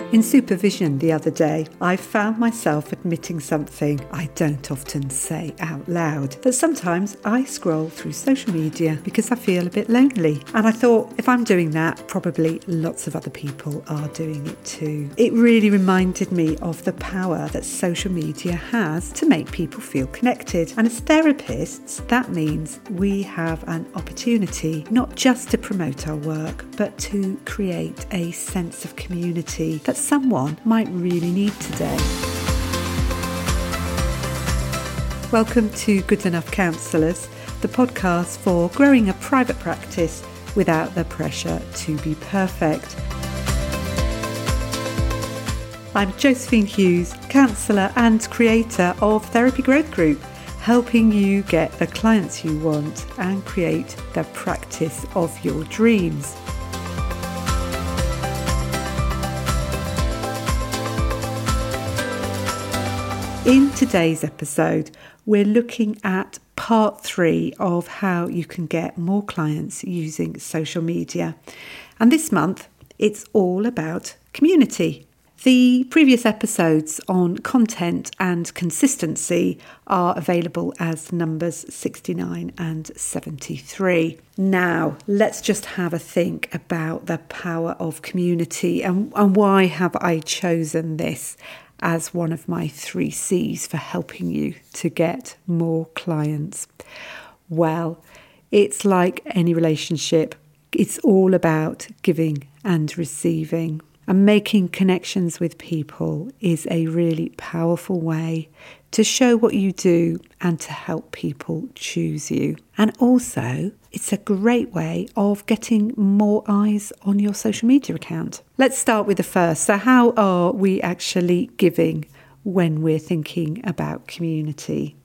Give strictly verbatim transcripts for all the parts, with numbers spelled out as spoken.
In supervision the other day, I found myself admitting something I don't often say out loud, that sometimes I scroll through social media because I feel a bit lonely. And I thought, if I'm doing that, probably lots of other people are doing it too. It really reminded me of the power that social media has to make people feel connected. And as therapists, that means we have an opportunity not just to promote our work, but to create a sense of community that someone might really need today. Welcome to Good Enough Counsellors, the podcast for growing a private practice without the pressure to be perfect. I'm Josephine Hughes, counsellor and creator of Therapy Growth Group, helping you get the clients you want and create the practice of your dreams. In today's episode, we're looking at part three of how you can get more clients using social media. And this month, it's all about community. The previous episodes on content and consistency are available as numbers sixty-nine and seventy-three. Now, let's just have a think about the power of community and, and why have I chosen this as one of my three C's for helping you to get more clients. Well, it's like any relationship. It's all about giving and receiving. And making connections with people is a really powerful way to show what you do and to help people choose you. And also, it's a great way of getting more eyes on your social media account. Let's start with the first. So how are we actually giving when we're thinking about community?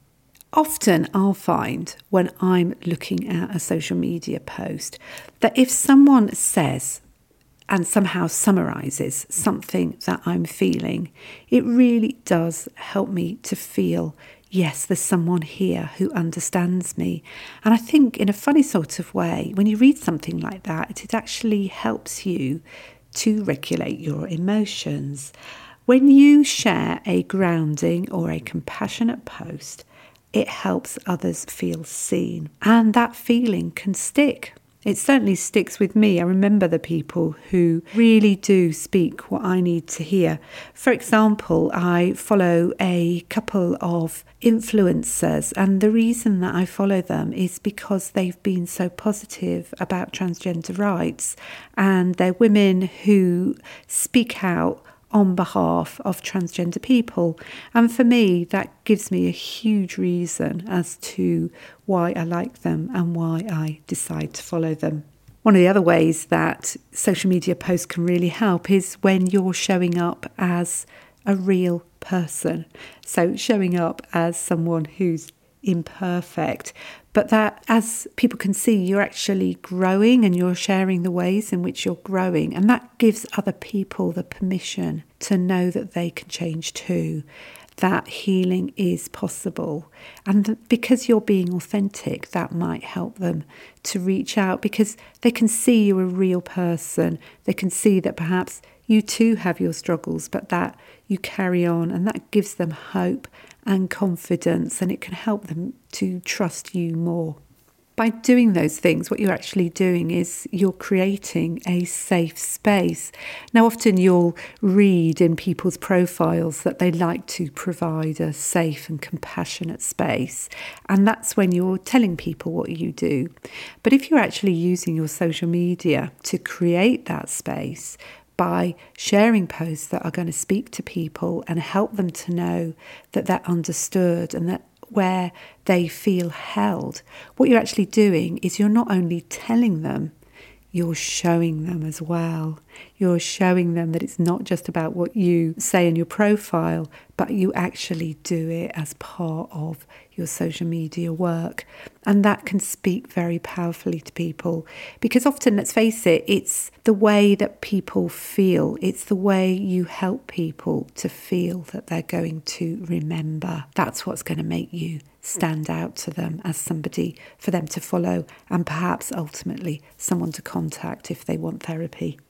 Often I'll find when I'm looking at a social media post that if someone says and somehow summarises something that I'm feeling, it really does help me to feel, yes, there's someone here who understands me. And I think in a funny sort of way, when you read something like that, it actually helps you to regulate your emotions. When you share a grounding or a compassionate post, it helps others feel seen. And that feeling can stick. It certainly sticks with me. I remember the people who really do speak what I need to hear. For example, I follow a couple of influencers, and the reason that I follow them is because they've been so positive about transgender rights, and they're women who speak out on behalf of transgender people. And for me, that gives me a huge reason as to why I like them and why I decide to follow them. One of the other ways that social media posts can really help is when you're showing up as a real person. So showing up as someone who's imperfect, but that as people can see, you're actually growing and you're sharing the ways in which you're growing. And that gives other people the permission to know that they can change too, that healing is possible. And because you're being authentic, that might help them to reach out because they can see you're a real person. They can see that perhaps you too have your struggles, but that you carry on, and that gives them hope and confidence, and it can help them to trust you more. By doing those things, what you're actually doing is you're creating a safe space. Now, often you'll read in people's profiles that they like to provide a safe and compassionate space, and that's when you're telling people what you do. But if you're actually using your social media to create that space, by sharing posts that are going to speak to people and help them to know that they're understood and that where they feel held, what you're actually doing is you're not only telling them, you're showing them as well. You're showing them that it's not just about what you say in your profile, but you actually do it as part of your social media work. And that can speak very powerfully to people because often, let's face it, it's the way that people feel. It's the way you help people to feel that they're going to remember. That's what's going to make you stand out to them as somebody for them to follow and perhaps ultimately someone to contact if they want therapy.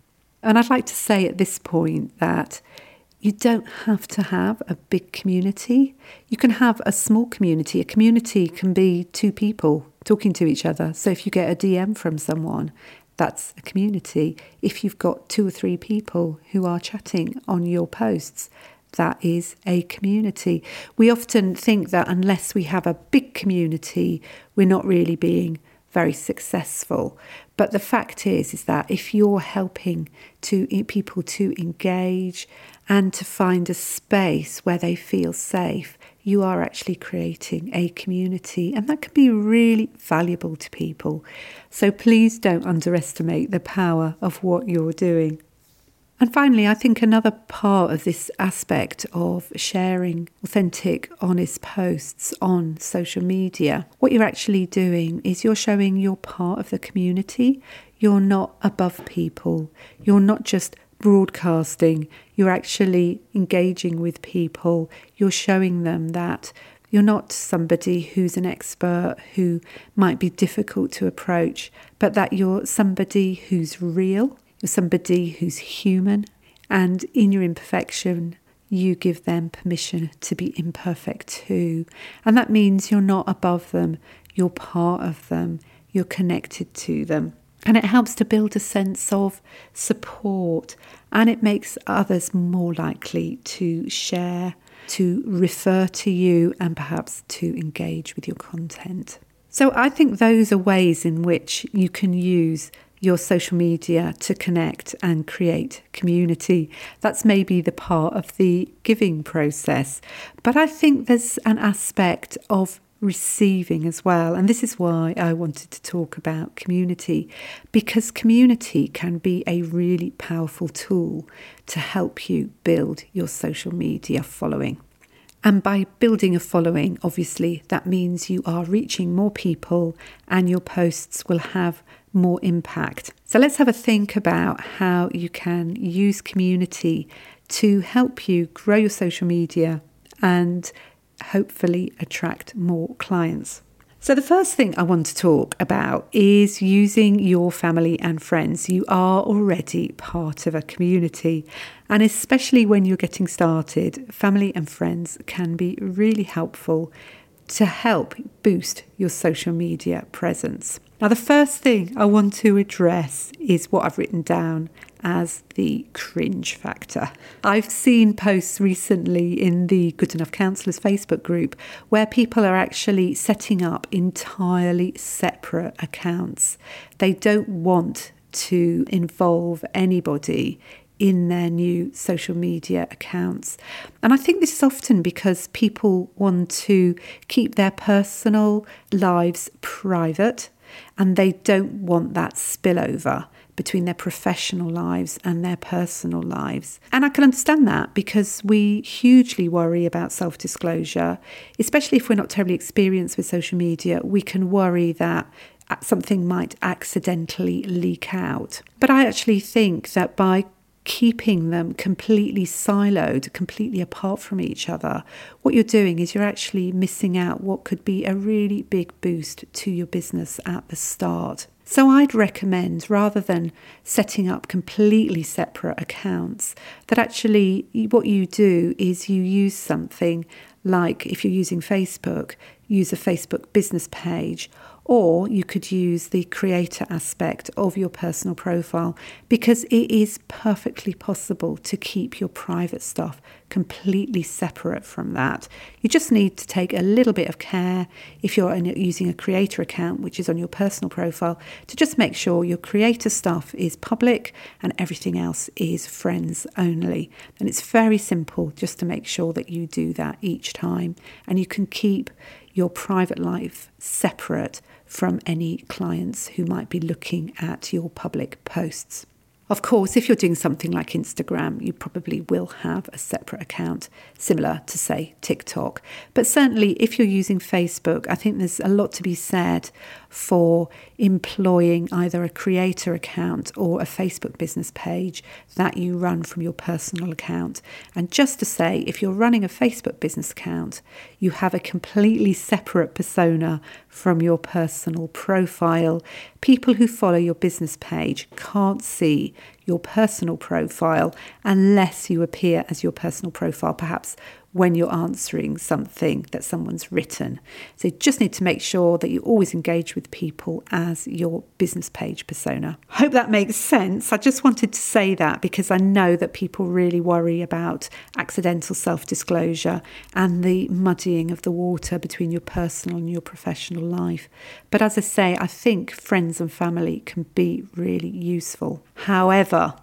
And I'd like to say at this point that you don't have to have a big community. You can have a small community. A community can be two people talking to each other. So if you get a D M from someone, that's a community. If you've got two or three people who are chatting on your posts, that is a community. We often think that unless we have a big community, we're not really being very successful. But the fact is, is that if you're helping to people to engage and to find a space where they feel safe, you are actually creating a community, and that can be really valuable to people. So please don't underestimate the power of what you're doing. And finally, I think another part of this aspect of sharing authentic, honest posts on social media, what you're actually doing is you're showing you're part of the community. You're not above people. You're not just broadcasting. You're actually engaging with people. You're showing them that you're not somebody who's an expert who might be difficult to approach, but that you're somebody who's real. You're somebody who's human, and in your imperfection, you give them permission to be imperfect too. And that means you're not above them, you're part of them, you're connected to them. And it helps to build a sense of support, and it makes others more likely to share, to refer to you, and perhaps to engage with your content. So I think those are ways in which you can use your social media to connect and create community. That's maybe the part of the giving process. But I think there's an aspect of receiving as well. And this is why I wanted to talk about community, because community can be a really powerful tool to help you build your social media following. And by building a following, obviously, that means you are reaching more people and your posts will have more impact. So let's have a think about how you can use community to help you grow your social media and hopefully attract more clients. So the first thing I want to talk about is using your family and friends. You are already part of a community, and especially when you're getting started, family and friends can be really helpful to help boost your social media presence. Now, the first thing I want to address is what I've written down as the cringe factor. I've seen posts recently in the Good Enough Counsellors Facebook group where people are actually setting up entirely separate accounts. They don't want to involve anybody in their new social media accounts. And I think this is often because people want to keep their personal lives private, and they don't want that spillover between their professional lives and their personal lives. And I can understand that, because we hugely worry about self-disclosure, especially if we're not terribly experienced with social media. We can worry that something might accidentally leak out. But I actually think that by keeping them completely siloed, completely apart from each other, what you're doing is you're actually missing out what could be a really big boost to your business at the start. So I'd recommend, rather than setting up completely separate accounts, that actually what you do is you use something like, if you're using Facebook, use a Facebook business page, or you could use the creator aspect of your personal profile, because it is perfectly possible to keep your private stuff completely separate from that. You just need to take a little bit of care if you're using a creator account, which is on your personal profile, to just make sure your creator stuff is public and everything else is friends only. And it's very simple just to make sure that you do that each time, and you can keep your private life separate from any clients who might be looking at your public posts. Of course, if you're doing something like Instagram, you probably will have a separate account, similar to, say, TikTok. But certainly if you're using Facebook, I think there's a lot to be said for employing either a creator account or a Facebook business page that you run from your personal account. And just to say, if you're running a Facebook business account, you have a completely separate persona from your personal profile. People who follow your business page can't see your personal profile unless you appear as your personal profile, perhaps when you're answering something that someone's written. So you just need to make sure that you always engage with people as your business page persona. Hope that makes sense. I just wanted to say that because I know that people really worry about accidental self-disclosure and the muddying of the water between your personal and your professional life. But as I say, I think friends and family can be really useful. However,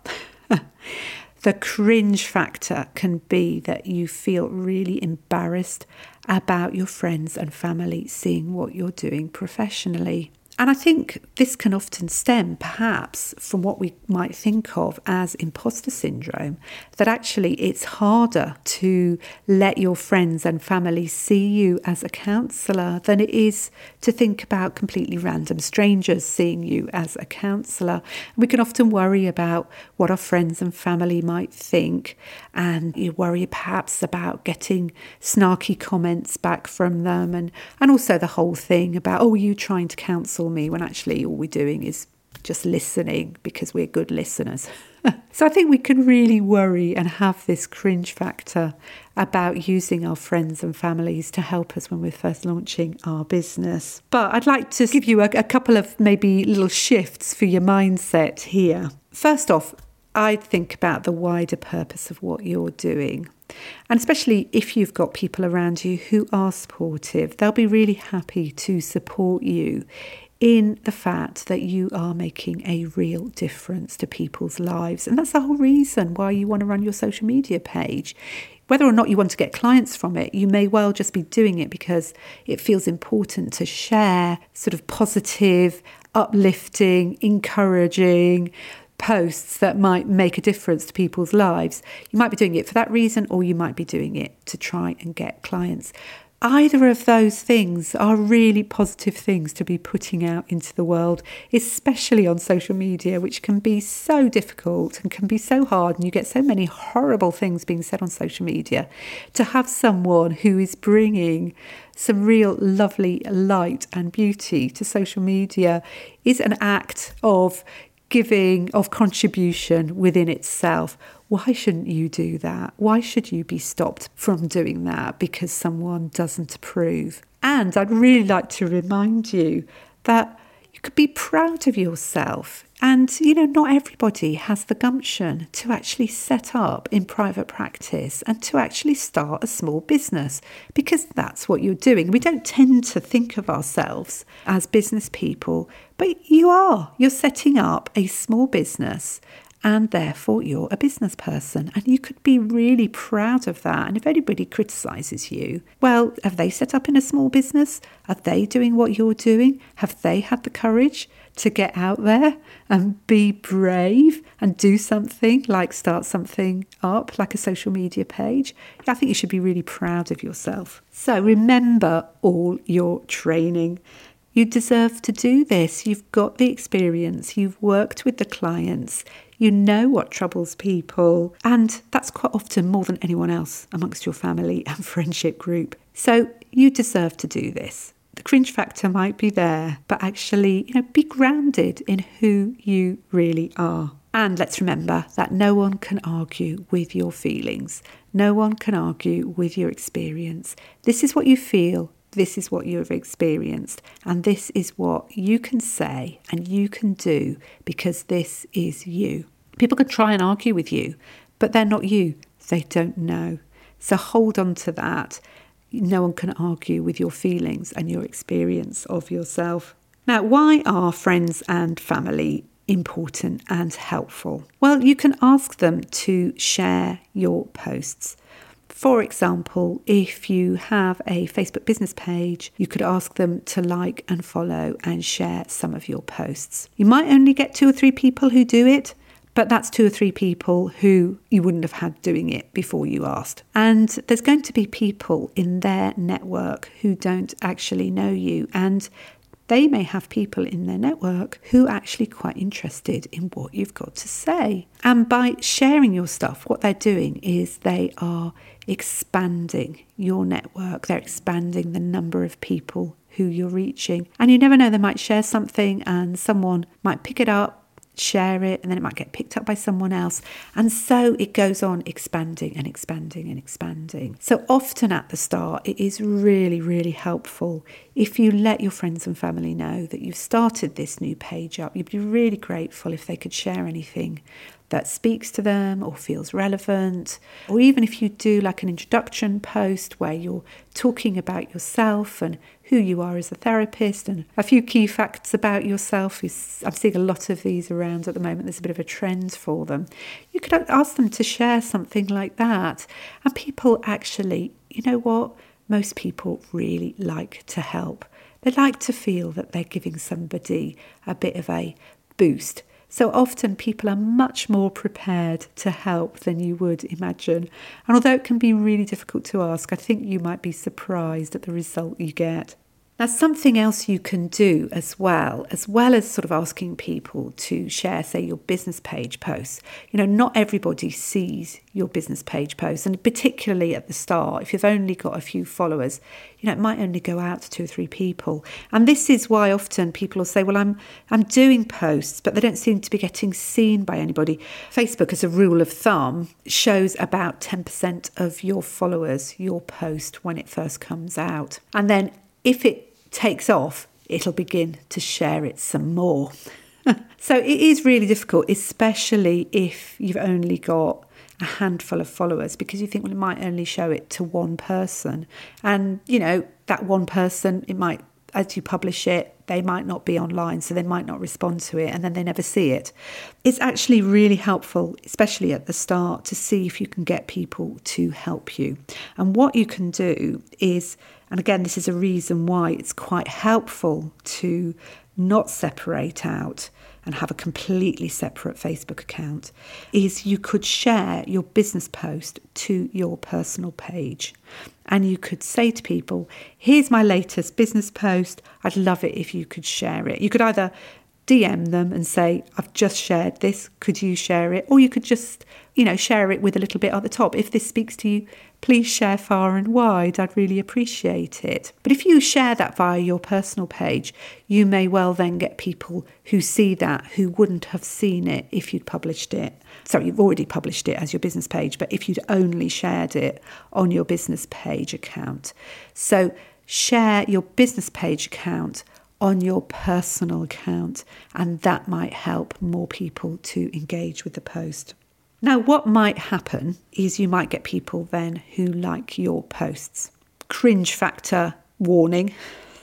the cringe factor can be that you feel really embarrassed about your friends and family seeing what you're doing professionally. And I think this can often stem perhaps from what we might think of as imposter syndrome, that actually it's harder to let your friends and family see you as a counsellor than it is to think about completely random strangers seeing you as a counsellor. We can often worry about what our friends and family might think, and you worry perhaps about getting snarky comments back from them, and, and also the whole thing about, oh, are you trying to counsel me, when actually all we're doing is just listening because we're good listeners. So I think we can really worry and have this cringe factor about using our friends and families to help us when we're first launching our business. But I'd like to give you a, a couple of maybe little shifts for your mindset here. First off, I'd think about the wider purpose of what you're doing. And especially if you've got people around you who are supportive, they'll be really happy to support you in the fact that you are making a real difference to people's lives. And that's the whole reason why you want to run your social media page. Whether or not you want to get clients from it, you may well just be doing it because it feels important to share sort of positive, uplifting, encouraging posts that might make a difference to people's lives. You might be doing it for that reason, or you might be doing it to try and get clients. Either of those things are really positive things to be putting out into the world, especially on social media, which can be so difficult and can be so hard, and you get so many horrible things being said on social media. To have someone who is bringing some real lovely light and beauty to social media is an act of giving, of contribution within itself. Why shouldn't you do that? Why should you be stopped from doing that because someone doesn't approve? And I'd really like to remind you that you could be proud of yourself. And, you know, not everybody has the gumption to actually set up in private practice and to actually start a small business, because that's what you're doing. We don't tend to think of ourselves as business people, but you are. You're setting up a small business, and therefore you're a business person, and you could be really proud of that. And if anybody criticises you, well, have they set up in a small business? Are they doing what you're doing? Have they had the courage to get out there and be brave and do something like start something up like a social media page? I think you should be really proud of yourself. So remember all your training. You deserve to do this. You've got the experience. You've worked with the clients. You know what troubles people. And that's quite often more than anyone else amongst your family and friendship group. So you deserve to do this. The cringe factor might be there, but actually, you know, be grounded in who you really are. And let's remember that no one can argue with your feelings. No one can argue with your experience. This is what you feel. This is what you've experienced, and this is what you can say and you can do, because this is you. People can try and argue with you, but they're not you. They don't know. So hold on to that. No one can argue with your feelings and your experience of yourself. Now, why are friends and family important and helpful? Well, you can ask them to share your posts. For example, if you have a Facebook business page, you could ask them to like and follow and share some of your posts. You might only get two or three people who do it, but that's two or three people who you wouldn't have had doing it before you asked. And there's going to be people in their network who don't actually know you, and they may have people in their network who are actually quite interested in what you've got to say. And by sharing your stuff, what they're doing is they are expanding your network. They're expanding the number of people who you're reaching. And you never know, they might share something and someone might pick it up, share it, and then it might get picked up by someone else. And so it goes on expanding and expanding and expanding. So often at the start, it is really, really helpful if you let your friends and family know that you've started this new page up. You'd be really grateful if they could share anything that speaks to them or feels relevant, or even if you do like an introduction post where you're talking about yourself and who you are as a therapist and a few key facts about yourself. I'm seeing a lot of these around at the moment. There's a bit of a trend for them. You could ask them to share something like that. And people actually, you know what? Most people really like to help. They like to feel that they're giving somebody a bit of a boost. So often people are much more prepared to help than you would imagine. And although it can be really difficult to ask, I think you might be surprised at the result you get. Now, something else you can do as well, as well as sort of asking people to share, say, your business page posts. You know, not everybody sees your business page posts, and particularly at the start, if you've only got a few followers, you know, it might only go out to two or three people. And this is why often people will say, well, I'm I'm doing posts, but they don't seem to be getting seen by anybody. Facebook, as a rule of thumb, shows about ten percent of your followers your post when it first comes out. And then if it takes off, it'll begin to share it some more. So it is really difficult, especially if you've only got a handful of followers, because you think, well, it might only show it to one person. And, you know, that one person, it might, as you publish it, they might not be online, so they might not respond to it, and then they never see it. It's actually really helpful, especially at the start, to see if you can get people to help you. And what you can do is, and again, this is a reason why it's quite helpful to not separate out and have a completely separate Facebook account, is you could share your business post to your personal page. And you could say to people, here's my latest business post. I'd love it if you could share it. You could either D M them and say, I've just shared this, could you share it? Or you could just, you know, share it with a little bit at the top. If this speaks to you, please share far and wide. I'd really appreciate it. But if you share that via your personal page, you may well then get people who see that who wouldn't have seen it if you'd published it. Sorry, you've already published it as your business page, but if you'd only shared it on your business page account. So share your business page account on your personal account, and that might help more people to engage with the post. Now, what might happen is you might get people then who like your posts. Cringe factor warning.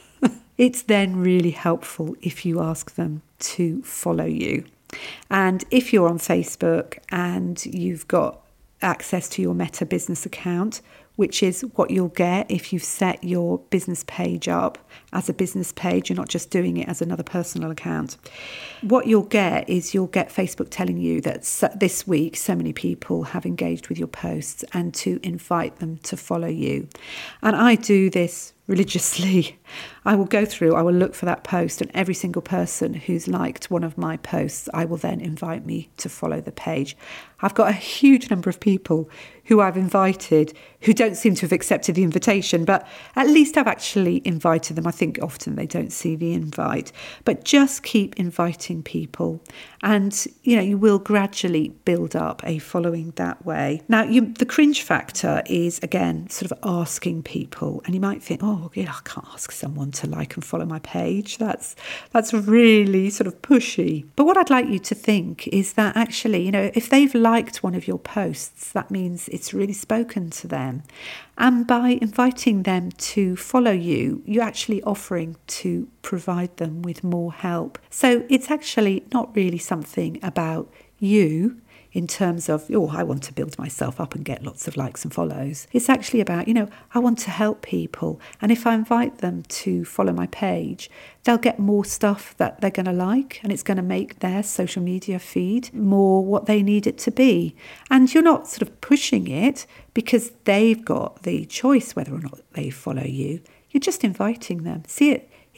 It's then really helpful if you ask them to follow you. And if you're on Facebook and you've got access to your Meta business account, which is what you'll get if you've set your business page up as a business page. You're not just doing it as another personal account. What you'll get is you'll get Facebook telling you that this week so many people have engaged with your posts and to invite them to follow you. And I do this religiously. I will go through, I will look for that post, and every single person who's liked one of my posts, I will then invite me to follow the page. I've got a huge number of people who I've invited who don't seem to have accepted the invitation, but at least I've actually invited them. I think often they don't see the invite, but just keep inviting people, and you know, you will gradually build up a following that way. Now, you, the cringe factor is, again, sort of asking people, and you might think, oh, yeah, I can't ask someone to like and follow my page. That's that's really sort of pushy. But what I'd like you to think is that actually, you know, if they've liked one of your posts, that means it's really spoken to them. And by inviting them to follow you, you're actually offering to provide them with more help. So it's actually not really something about you in terms of, oh, I want to build myself up and get lots of likes and follows. It's actually about, you know, I want to help people. And if I invite them to follow my page, they'll get more stuff that they're going to like, and it's going to make their social media feed more what they need it to be. And you're not sort of pushing it because they've got the choice whether or not they follow you. You're just inviting them. See it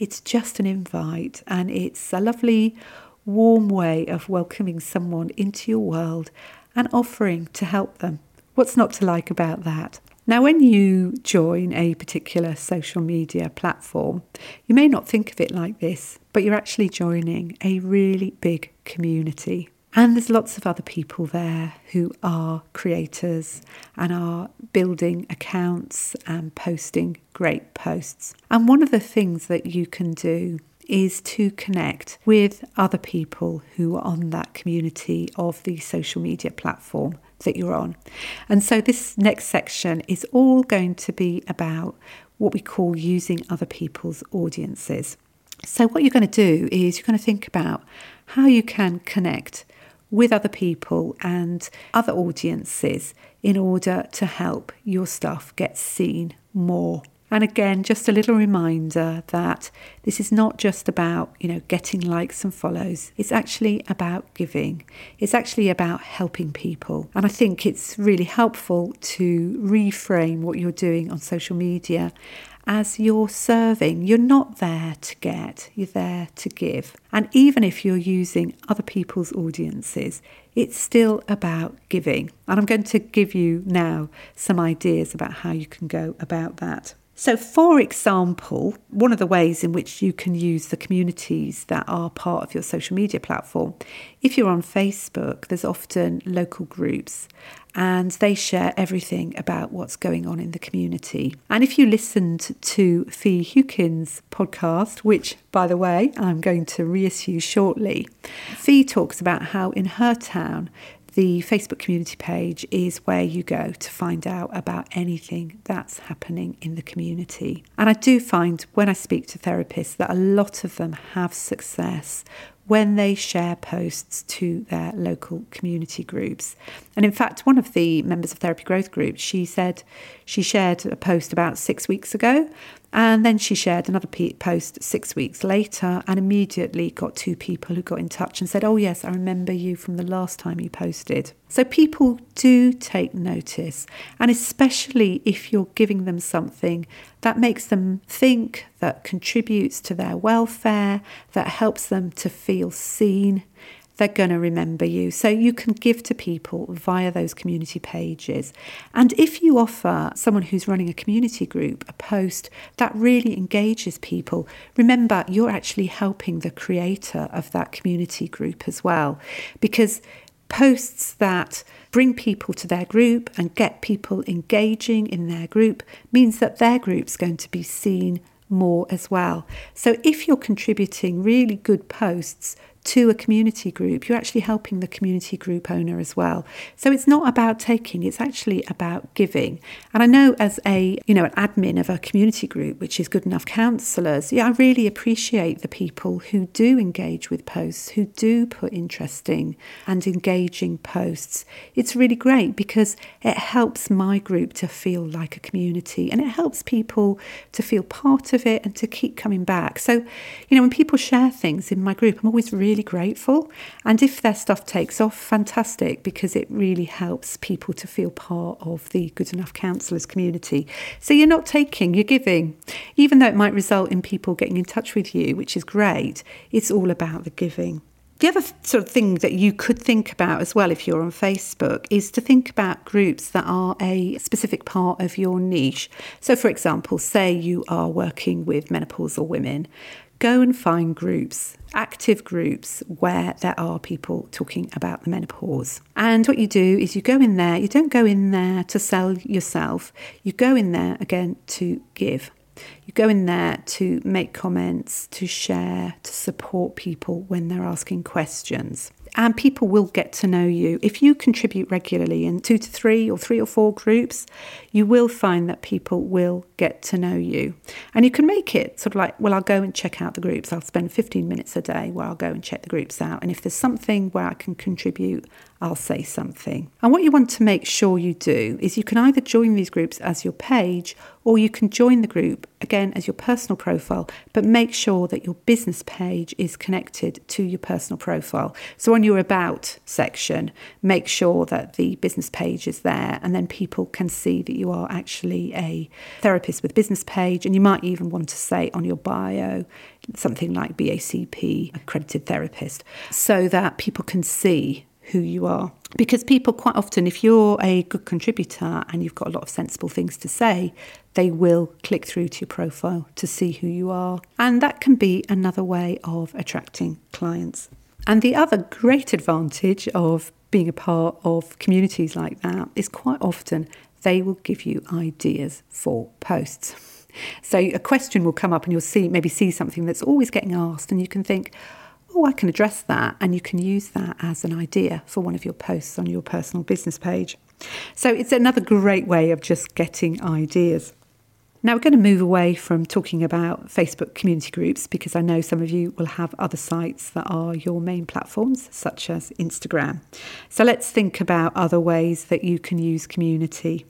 It's just an invite, and it's a lovely, warm way of welcoming someone into your world and offering to help them. What's not to like about that? Now, when you join a particular social media platform, you may not think of it like this, but you're actually joining a really big community. And there's lots of other people there who are creators and are building accounts and posting great posts. And one of the things that you can do is to connect with other people who are on that community of the social media platform that you're on. And so this next section is all going to be about what we call using other people's audiences. So what you're going to do is you're going to think about how you can connect with other people and other audiences in order to help your stuff get seen more. And again, just a little reminder that this is not just about, you know, getting likes and follows. It's actually about giving. It's actually about helping people. And I think it's really helpful to reframe what you're doing on social media as you're serving. You're not there to get, you're there to give. And even if you're using other people's audiences, it's still about giving. And I'm going to give you now some ideas about how you can go about that. So, for example, one of the ways in which you can use the communities that are part of your social media platform, if you're on Facebook, there's often local groups and they share everything about what's going on in the community. And if you listened to Fee Hewkins' podcast, which, by the way, I'm going to reissue shortly, Fee talks about how in her town, the Facebook community page is where you go to find out about anything that's happening in the community. And I do find when I speak to therapists that a lot of them have success when they share posts to their local community groups. And in fact, one of the members of Therapy Growth Group, she said she shared a post about six weeks ago, and then she shared another post six weeks later and immediately got two people who got in touch and said, oh yes, I remember you from the last time you posted. So people do take notice, and especially if you're giving them something that makes them think, that contributes to their welfare, that helps them to feel seen, they're going to remember you. So you can give to people via those community pages. And if you offer someone who's running a community group a post that really engages people, remember you're actually helping the creator of that community group as well. Because posts that bring people to their group and get people engaging in their group means that their group's going to be seen more as well. So if you're contributing really good posts to a community group, you're actually helping the community group owner as well. So it's not about taking, it's actually about giving. And I know as a, you know, an admin of a community group, which is Good Enough Counsellors, yeah, I really appreciate the people who do engage with posts, who do put interesting and engaging posts. It's really great because it helps my group to feel like a community, and it helps people to feel part of it and to keep coming back. So, you know, when people share things in my group, I'm always really really grateful, and if their stuff takes off, fantastic, because it really helps people to feel part of the Good Enough Counsellors community. So you're not taking, you're giving. Even though it might result in people getting in touch with you, which is great, it's all about the giving. The other sort of thing that you could think about as well if you're on Facebook is to think about groups that are a specific part of your niche. So for example, say you are working with menopausal women, go and find groups, active groups where there are people talking about the menopause. And what you do is you go in there, you don't go in there to sell yourself, you go in there again to give. You go in there to make comments, to share, to support people when they're asking questions. And people will get to know you. If you contribute regularly in two to three or three or four groups, you will find that people will get to know you. And you can make it sort of like, well, I'll go and check out the groups. I'll spend fifteen minutes a day where I'll go and check the groups out. And if there's something where I can contribute, I'll say something. And what you want to make sure you do is you can either join these groups as your page, or you can join the group again as your personal profile, but make sure that your business page is connected to your personal profile. So on your About section, make sure that the business page is there, and then people can see that you are actually a therapist with business page. And you might even want to say on your bio something like B A C P, accredited therapist, so that people can see who you are. Because people quite often, if you're a good contributor and you've got a lot of sensible things to say, they will click through to your profile to see who you are. And that can be another way of attracting clients. And the other great advantage of being a part of communities like that is quite often they will give you ideas for posts. So a question will come up and you'll see maybe see something that's always getting asked, and you can think, oh, I can address that, and you can use that as an idea for one of your posts on your personal business page. So it's another great way of just getting ideas. Now we're going to move away from talking about Facebook community groups, because I know some of you will have other sites that are your main platforms, such as Instagram. So let's think about other ways that you can use community.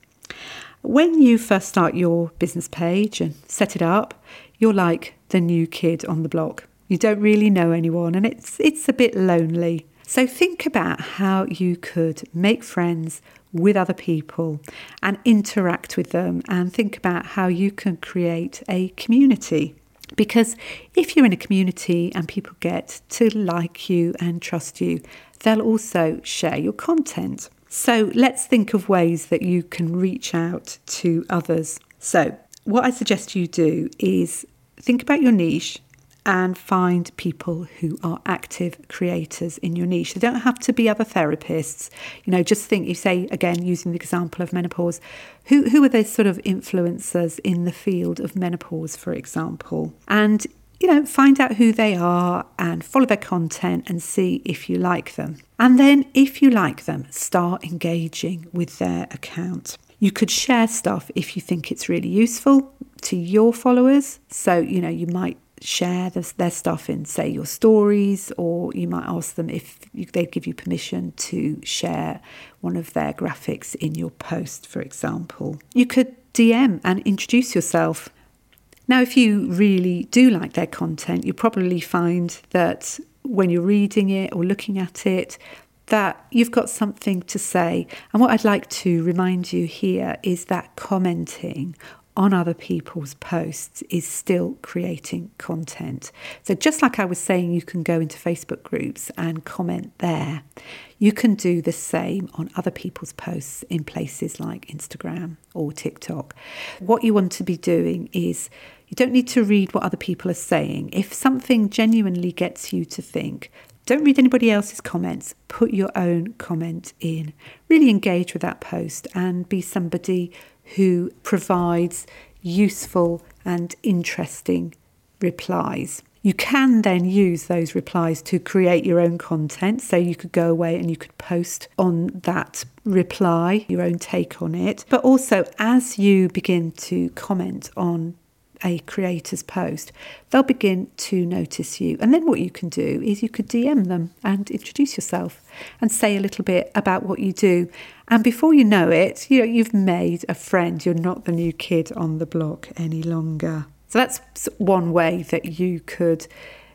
When you first start your business page and set it up, you're like the new kid on the block. You don't really know anyone, and it's it's a bit lonely. So think about how you could make friends with other people and interact with them, and think about how you can create a community. Because if you're in a community and people get to like you and trust you, they'll also share your content. So let's think of ways that you can reach out to others. So what I suggest you do is think about your niche and find people who are active creators in your niche. They don't have to be other therapists. You know, just think, you say, again, using the example of menopause, who, who are those sort of influencers in the field of menopause, for example? And, you know, find out who they are and follow their content and see if you like them. And then if you like them, start engaging with their account. You could share stuff if you think it's really useful to your followers. So, you know, you might share this, their stuff in, say, your stories, or you might ask them if you, they'd give you permission to share one of their graphics in your post, for example. You could D M and introduce yourself. Now, if you really do like their content, you'll probably find that when you're reading it or looking at it, that you've got something to say. And what I'd like to remind you here is that commenting on other people's posts is still creating content. So just like I was saying, you can go into Facebook groups and comment there. You can do the same on other people's posts in places like Instagram or TikTok. What you want to be doing is, you don't need to read what other people are saying. If something genuinely gets you to think, don't read anybody else's comments. Put your own comment in. Really engage with that post and be somebody who provides useful and interesting replies. You can then use those replies to create your own content. So you could go away and you could post on that reply, your own take on it. But also, as you begin to comment on a creator's post, they'll begin to notice you. And then what you can do is you could D M them and introduce yourself and say a little bit about what you do. And before you know it, you know, you've made a friend. You're not the new kid on the block any longer. So that's one way that you could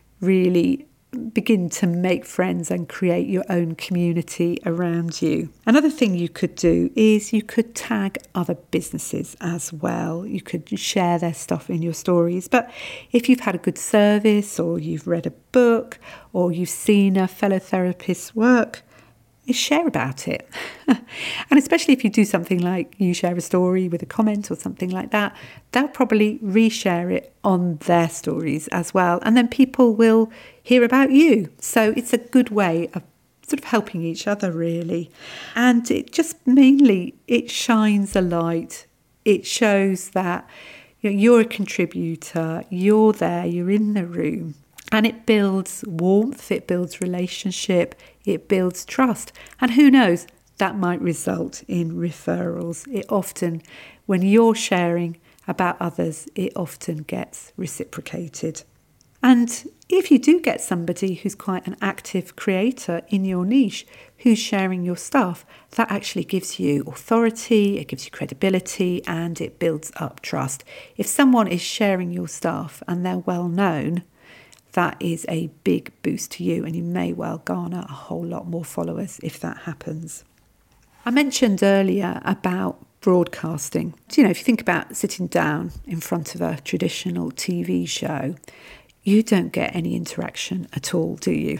really begin to make friends and create your own community around you. Another thing you could do is you could tag other businesses as well. You could share their stuff in your stories. But if you've had a good service, or you've read a book, or you've seen a fellow therapist's work, is share about it. And especially if you do something like you share a story with a comment or something like that, they'll probably reshare it on their stories as well. And then people will hear about you. So it's a good way of sort of helping each other, really. And it just mainly, it shines a light. It shows that, you know, you're a contributor, you're there, you're in the room. And it builds warmth, it builds relationship, it builds trust. And who knows, that might result in referrals. It often, when you're sharing about others, it often gets reciprocated. And if you do get somebody who's quite an active creator in your niche, who's sharing your stuff, that actually gives you authority, it gives you credibility, and it builds up trust. If someone is sharing your stuff and they're well known, that is a big boost to you, and you may well garner a whole lot more followers if that happens. I mentioned earlier about broadcasting. You know, if you think about sitting down in front of a traditional T V show, you don't get any interaction at all, do you?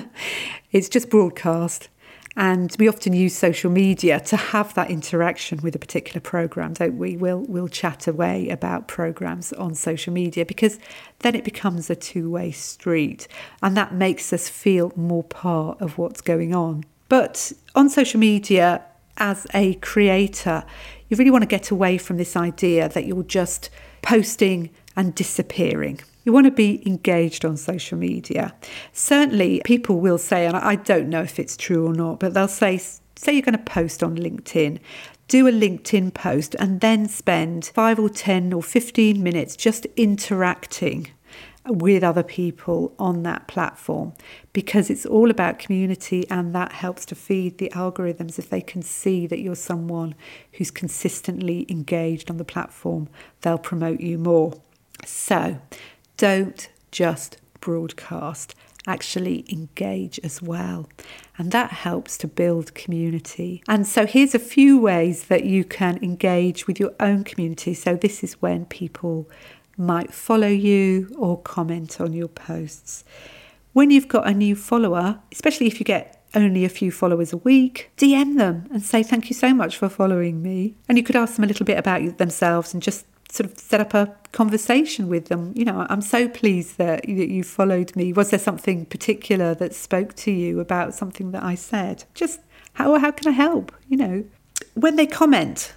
It's just broadcast. And we often use social media to have that interaction with a particular programme, don't we? We'll, we'll chat away about programmes on social media because then it becomes a two-way street, and that makes us feel more part of what's going on. But on social media, as a creator, you really want to get away from this idea that you're just posting and disappearing. You want to be engaged on social media. Certainly, people will say, and I don't know if it's true or not, but they'll say, say you're going to post on LinkedIn, do a LinkedIn post and then spend five or ten or fifteen minutes just interacting with other people on that platform, because it's all about community, and that helps to feed the algorithms. If they can see that you're someone who's consistently engaged on the platform, they'll promote you more. So don't just broadcast, actually engage as well. And that helps to build community. And so here's a few ways that you can engage with your own community. So this is when people might follow you or comment on your posts. When you've got a new follower, especially if you get only a few followers a week, D M them and say, thank you so much for following me. And you could ask them a little bit about themselves and just sort of set up a conversation with them. You know, I'm so pleased that you, you followed me. Was there something particular that spoke to you about something that I said? Just how, how can I help? You know, when they comment,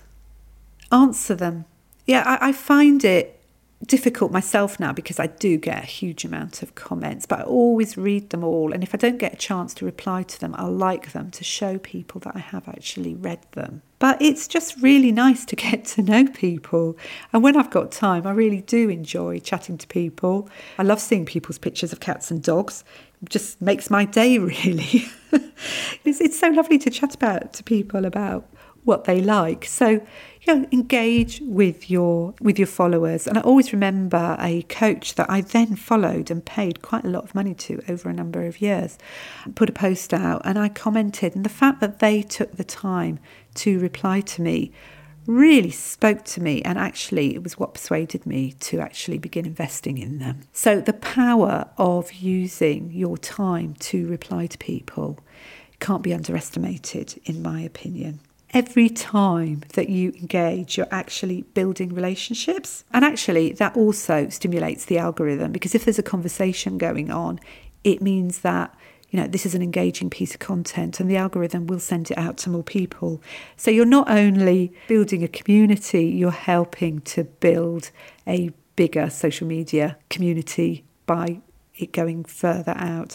answer them. Yeah, I, I find it difficult myself now because I do get a huge amount of comments, but I always read them all. And if I don't get a chance to reply to them, I like them to show people that I have actually read them. But it's just really nice to get to know people. And when I've got time, I really do enjoy chatting to people. I love seeing people's pictures of cats and dogs. It just makes my day, really. it's, it's so lovely to chat about to people about what they like. So, you know, engage with your with your followers. And I always remember a coach that I then followed and paid quite a lot of money to over a number of years, put a post out and I commented. And the fact that they took the time to reply to me really spoke to me, and actually it was what persuaded me to actually begin investing in them. So the power of using your time to reply to people can't be underestimated, in my opinion. Every time that you engage, you're actually building relationships. And actually, that also stimulates the algorithm, because if there's a conversation going on, it means that, you know, this is an engaging piece of content and the algorithm will send it out to more people. So you're not only building a community, you're helping to build a bigger social media community by it going further out.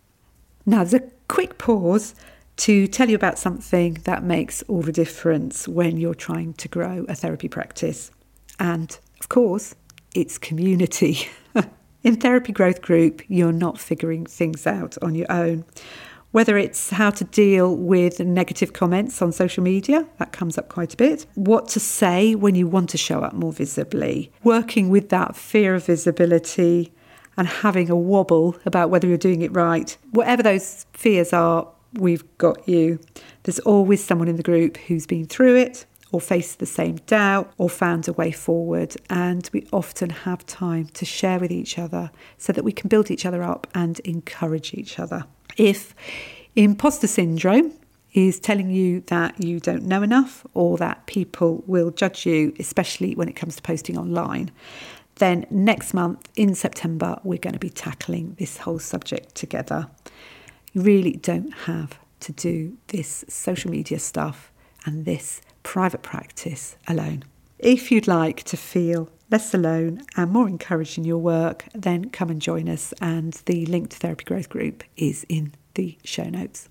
Now, there's a quick pause to tell you about something that makes all the difference when you're trying to grow a therapy practice. And of course, it's community. In Therapy Growth Group, you're not figuring things out on your own. Whether it's how to deal with negative comments on social media, that comes up quite a bit. What to say when you want to show up more visibly. Working with that fear of visibility and having a wobble about whether you're doing it right. Whatever those fears are, we've got you. There's always someone in the group who's been through it or faced the same doubt or found a way forward. And we often have time to share with each other so that we can build each other up and encourage each other. If imposter syndrome is telling you that you don't know enough or that people will judge you, especially when it comes to posting online, then next month in September, we're going to be tackling this whole subject together. You really don't have to do this social media stuff and this private practice alone. If you'd like to feel less alone and more encouraged in your work, then come and join us, and the link to Therapy Growth Group is in the show notes.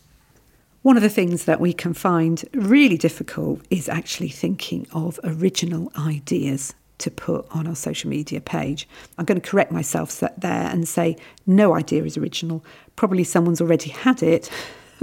One of the things that we can find really difficult is actually thinking of original ideas to put on our social media page. I'm going to correct myself there and say no idea is original. Probably someone's already had it,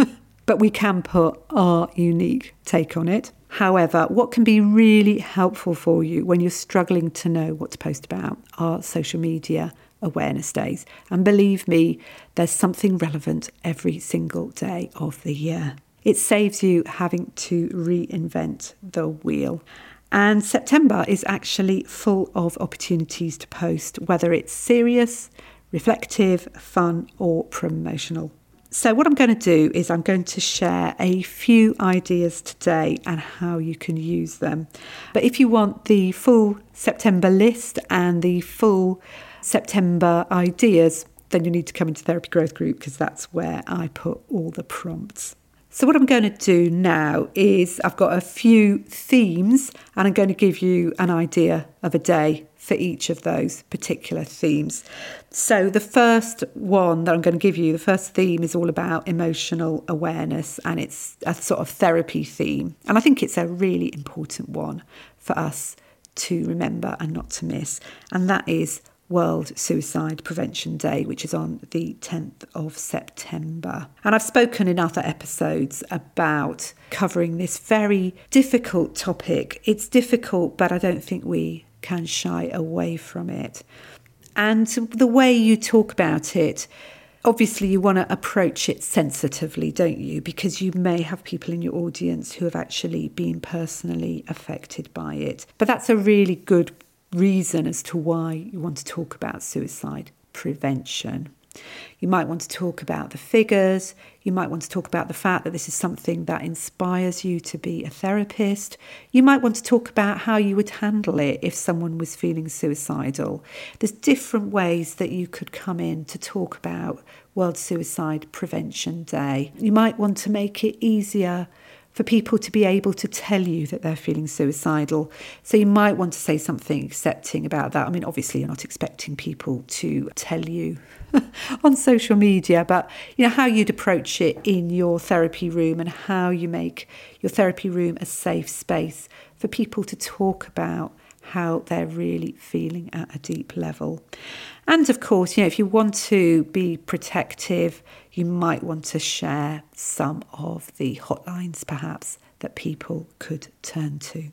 but we can put our unique take on it. However, what can be really helpful for you when you're struggling to know what to post about are social media awareness days. And believe me, there's something relevant every single day of the year. It saves you having to reinvent the wheel. And September is actually full of opportunities to post, whether it's serious, reflective, fun, or promotional. So what I'm going to do is I'm going to share a few ideas today and how you can use them. But if you want the full September list and the full September ideas, then you need to come into Therapy Growth Group, because that's where I put all the prompts. So what I'm going to do now is I've got a few themes and I'm going to give you an idea of a day for each of those particular themes. So the first one that I'm going to give you, the first theme is all about emotional awareness, and it's a sort of therapy theme. And I think it's a really important one for us to remember and not to miss. And that is World Suicide Prevention Day, which is on the tenth of September. And I've spoken in other episodes about covering this very difficult topic. It's difficult, but I don't think we can shy away from it. And the way you talk about it, obviously you want to approach it sensitively, don't you? Because you may have people in your audience who have actually been personally affected by it. But that's a really good reason as to why you want to talk about suicide prevention. You might want to talk about the figures. You might want to talk about the fact that this is something that inspires you to be a therapist. You might want to talk about how you would handle it if someone was feeling suicidal. There's different ways that you could come in to talk about World Suicide Prevention Day. You might want to make it easier for people to be able to tell you that they're feeling suicidal. So you might want to say something accepting about that. I mean, obviously you're not expecting people to tell you on social media, but you know how you'd approach it in your therapy room and how you make your therapy room a safe space for people to talk about how they're really feeling at a deep level. And of course, you know, if you want to be protective, you might want to share some of the hotlines perhaps that people could turn to.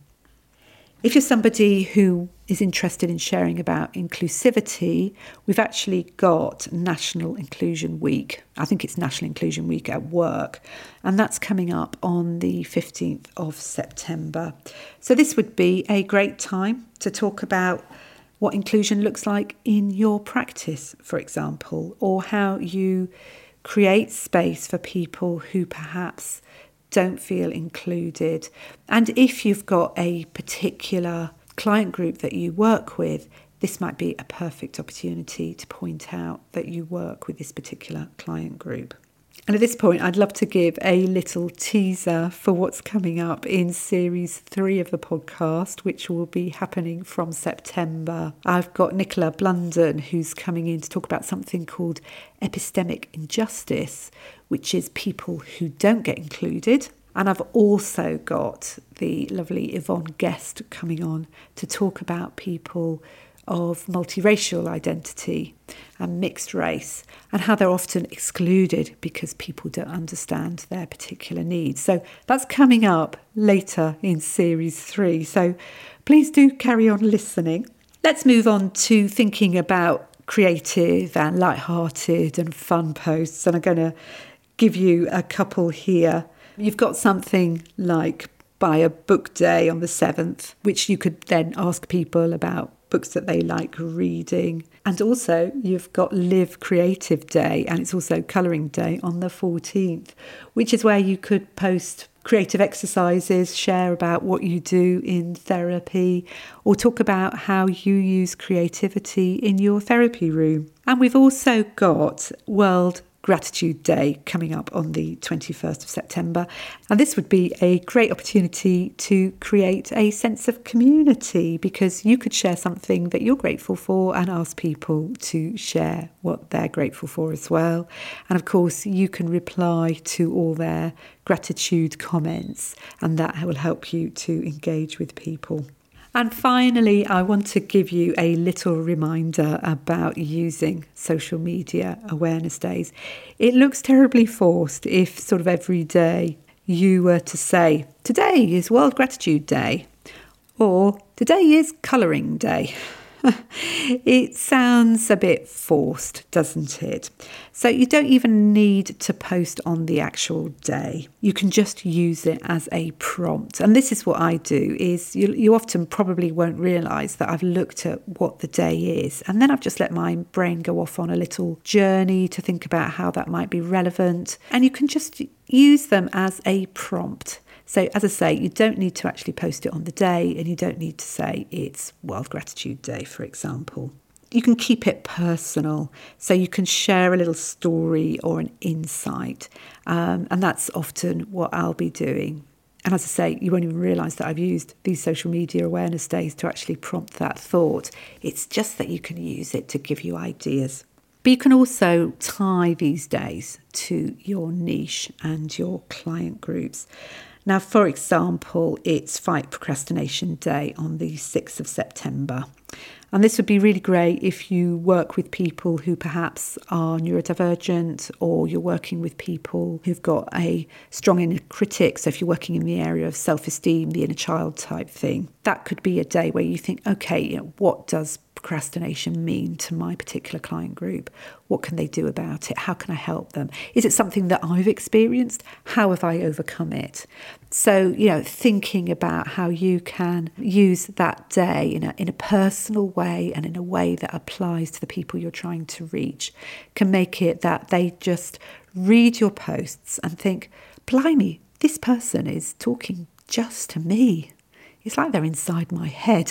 If you're somebody who is interested in sharing about inclusivity, we've actually got National Inclusion Week. I think it's National Inclusion Week at work, and that's coming up on the fifteenth of September. So this would be a great time to talk about what inclusion looks like in your practice, for example, or how you create space for people who perhaps don't feel included. And if you've got a particular client group that you work with, this might be a perfect opportunity to point out that you work with this particular client group. And at this point, I'd love to give a little teaser for what's coming up in series three of the podcast, which will be happening from September. I've got Nicola Blunden, who's coming in to talk about something called epistemic injustice, which is people who don't get included. And I've also got the lovely Yvonne Guest coming on to talk about people of multiracial identity and mixed race, and how they're often excluded because people don't understand their particular needs. So that's coming up later in series three. So please do carry on listening. Let's move on to thinking about creative and light-hearted and fun posts. And I'm going to give you a couple here. You've got something like Buy a Book Day on the seventh, which you could then ask people about books that they like reading. And also you've got Live Creative Day, and it's also Colouring Day on the fourteenth, which is where you could post creative exercises, share about what you do in therapy, or talk about how you use creativity in your therapy room. And we've also got World Gratitude Day coming up on the twenty-first of September. And this would be a great opportunity to create a sense of community, because you could share something that you're grateful for and ask people to share what they're grateful for as well. And of course, you can reply to all their gratitude comments, and that will help you to engage with people. And finally, I want to give you a little reminder about using social media awareness days. It looks terribly forced if sort of every day you were to say, today is World Gratitude Day, or today is Colouring Day. It sounds a bit forced, doesn't it? So you don't even need to post on the actual day. You can just use it as a prompt. And this is what I do, is you, you often probably won't realise that I've looked at what the day is. And then I've just let my brain go off on a little journey to think about how that might be relevant. And you can just use them as a prompt. So as I say, you don't need to actually post it on the day, and you don't need to say it's World Gratitude Day, for example. You can keep it personal, so you can share a little story or an insight, um, and that's often what I'll be doing. And as I say, you won't even realise that I've used these social media awareness days to actually prompt that thought. It's just that you can use it to give you ideas. But you can also tie these days to your niche and your client groups. Now, for example, it's Fight Procrastination Day on the sixth of September. And this would be really great if you work with people who perhaps are neurodivergent, or you're working with people who've got a strong inner critic. So if you're working in the area of self-esteem, the inner child type thing, that could be a day where you think, okay, you know, what does procrastination mean to my particular client group? What can they do about it? How can I help them? Is it something that I've experienced? How have I overcome it? So, you know, thinking about how you can use that day in a, in a personal way and in a way that applies to the people you're trying to reach can make it that they just read your posts and think, blimey, this person is talking just to me. It's like they're inside my head.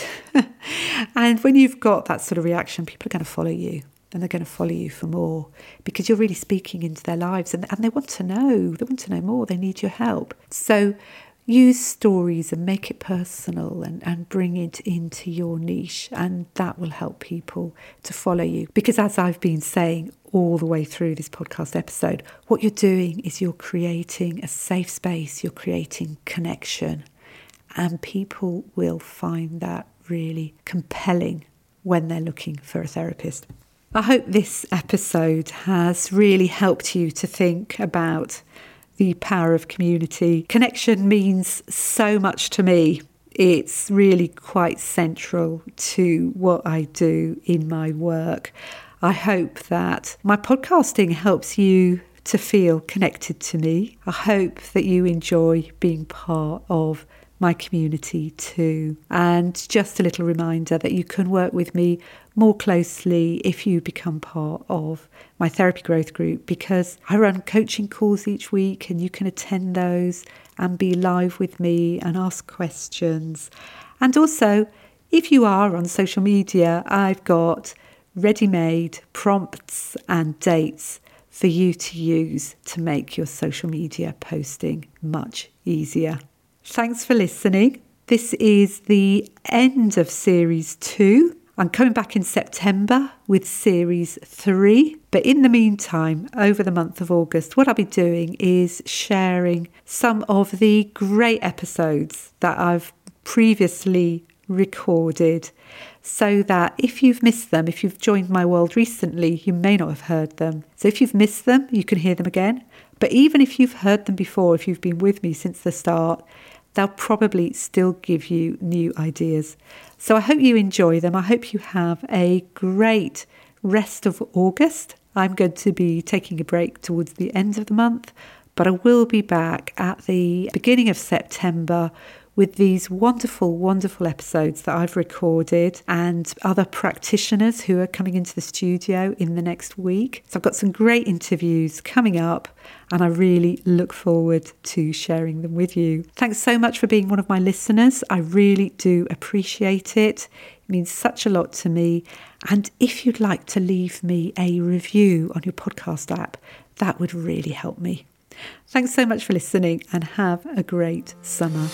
And when you've got that sort of reaction, people are going to follow you, and they're going to follow you for more, because you're really speaking into their lives, and, and they want to know, they want to know more, they need your help. So use stories and make it personal, and, and bring it into your niche, and that will help people to follow you. Because as I've been saying all the way through this podcast episode, what you're doing is you're creating a safe space, you're creating connection. And people will find that really compelling when they're looking for a therapist. I hope this episode has really helped you to think about the power of community. Connection means so much to me. It's really quite central to what I do in my work. I hope that my podcasting helps you to feel connected to me. I hope that you enjoy being part of my community too. And just a little reminder that you can work with me more closely if you become part of my therapy growth group, because I run coaching calls each week, and you can attend those and be live with me and ask questions. And also, if you are on social media, I've got ready-made prompts and dates for you to use to make your social media posting much easier. Thanks for listening. This is the end of series two. I'm coming back in September with series three. But in the meantime, over the month of August, what I'll be doing is sharing some of the great episodes that I've previously recorded, so that if you've missed them, if you've joined my world recently, you may not have heard them. So if you've missed them, you can hear them again. But even if you've heard them before, if you've been with me since the start, they'll probably still give you new ideas. So I hope you enjoy them. I hope you have a great rest of August. I'm going to be taking a break towards the end of the month, but I will be back at the beginning of September with these wonderful, wonderful episodes that I've recorded, and other practitioners who are coming into the studio in the next week. So I've got some great interviews coming up, and I really look forward to sharing them with you. Thanks so much for being one of my listeners. I really do appreciate it. It means such a lot to me. And if you'd like to leave me a review on your podcast app, that would really help me. Thanks so much for listening, and have a great summer.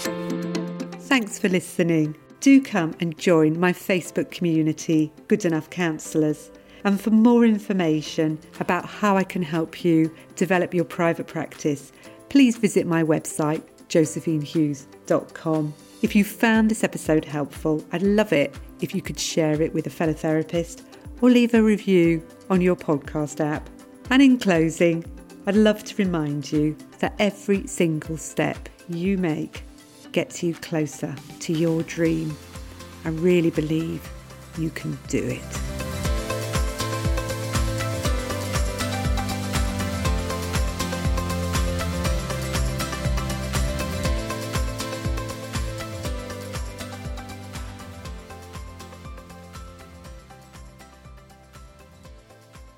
Thanks for listening. Do come and join my Facebook community, Good Enough Counsellors. And for more information about how I can help you develop your private practice, please visit my website, josephine hughes dot com. If you found this episode helpful, I'd love it if you could share it with a fellow therapist or leave a review on your podcast app. And in closing, I'd love to remind you that every single step you make gets you closer to your dream. I really believe you can do it.